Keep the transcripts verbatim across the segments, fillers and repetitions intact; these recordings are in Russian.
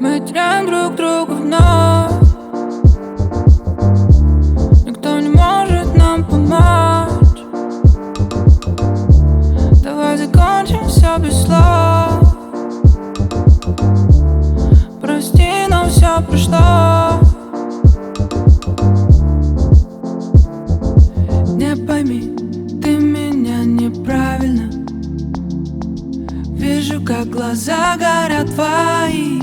Мы теряем друг друга вновь. Никто не может нам помочь. Давай закончим все без слов. Прости, но все прошло. Не пойми, ты меня неправильно. Вижу, как глаза горят твои.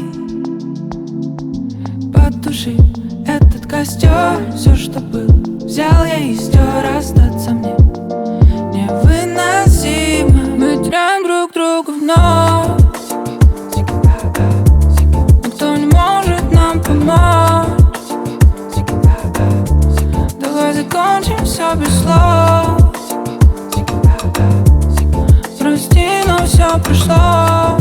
Потуши этот костер. Все, что было, взял я и стер. Остаться мне невыносимо. Мы теряем друг друга вновь. Никто не может нам помочь. Давай закончим все без слов. Прости, но все прошло.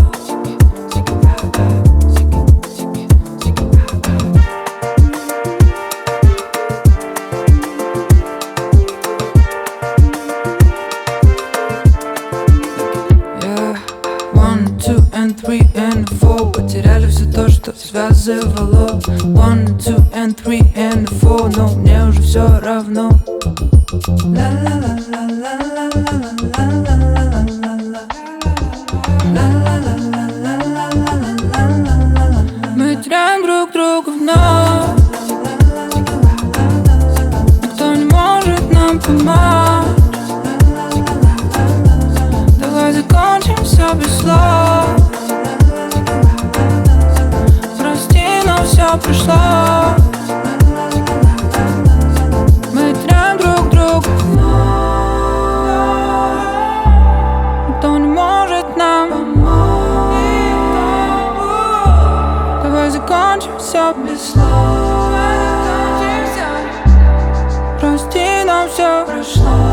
Two and three and four. Потеряли все то, что связывало. One, two and three and four. Но мне уже все равно. Мы теряем друг друга вновь. Никто не может нам помочь. Давай закончим все без слов. Прости, но все прошло. Мы теряем друг друга. Никто не может нам помочь. Давай закончим все без слов. Прости, но все прошло.